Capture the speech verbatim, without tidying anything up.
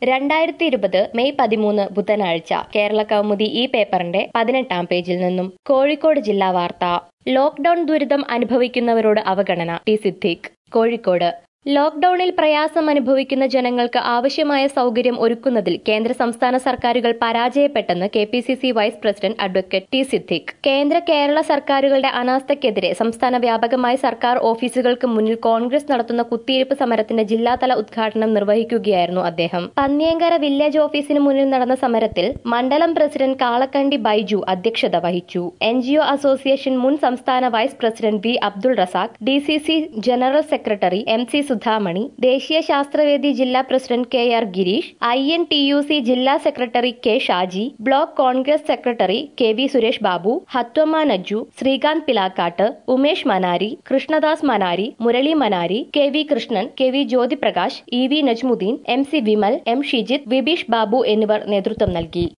രണ്ടായിരത്തി ഇരുപത് മെയ് പതിമൂന്ന് ബുധനാഴ്ച കേരള കൗമുദി ഈ പേപ്പറിന്റെ പതിനെട്ടാം പേജിൽ നിന്നും കോഴിക്കോട് ജില്ലാ വാർത്ത. ലോക്ഡൌൺ ദുരിതം അനുഭവിക്കുന്നവരോട് അവഗണന. ടി സിദ്ദീഖ്, കോഴിക്കോട്. ലോക്ഡൌണിൽ പ്രയാസം അനുഭവിക്കുന്ന ജനങ്ങൾക്ക് ആവശ്യമായ സൗകര്യം ഒരുക്കുന്നതിൽ കേന്ദ്ര സംസ്ഥാന സർക്കാരുകൾ പരാജയപ്പെട്ടെന്ന് K P C C vice president advocate T Siddique. കേന്ദ്ര കേരള സർക്കാരുകളുടെ അനാസ്ഥയ്ക്കെതിരെ സംസ്ഥാന വ്യാപകമായി സർക്കാർ ഓഫീസുകൾക്ക് മുന്നിൽ കോൺഗ്രസ് നടത്തുന്ന കുത്തിയിരിപ്പ് സമരത്തിന്റെ ജില്ലാതല ഉദ്ഘാടനം നിർവഹിക്കുകയായിരുന്നു അദ്ദേഹം. പന്നിയങ്കര വില്ലേജ് ഓഫീസിന് മുന്നിൽ നടന്ന സമരത്തിൽ മണ്ഡലം പ്രസിഡന്റ് കാളക്കണ്ടി ബൈജു അധ്യക്ഷത വഹിച്ചു. എൻ ജി ഒ അസോസിയേഷൻ മുൻ സംസ്ഥാന vice president V Abdul Razak, D C C general secretary M C Sudhamani, ദേശീയ ശാസ്ത്രവേദി ജില്ലാ president K R Girish, I N T U C ജില്ലാ secretary K Shaji, block Congress secretary K V Suresh Babu, Hathvamma Najju, Sreekanth Pilakkat, Umesh Manari, Krishnadas Manari, Murali Manari, K V Krishnan, K V Jyothiprakash, E V Najmuddeen, M C Vimal, M Shijith, Vibeesh Babu എന്നിവർ നേതൃത്വം നൽകി.